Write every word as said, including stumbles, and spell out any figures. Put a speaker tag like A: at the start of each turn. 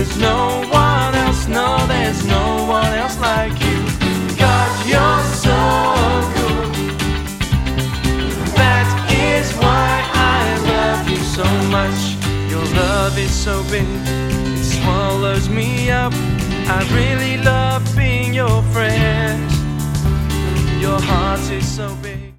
A: there's no one else, no, there's no one else like you. God, you're so good. That is why I love you so much. Your love is so big, it swallows me up. I really love being your friend. Your heart is so big.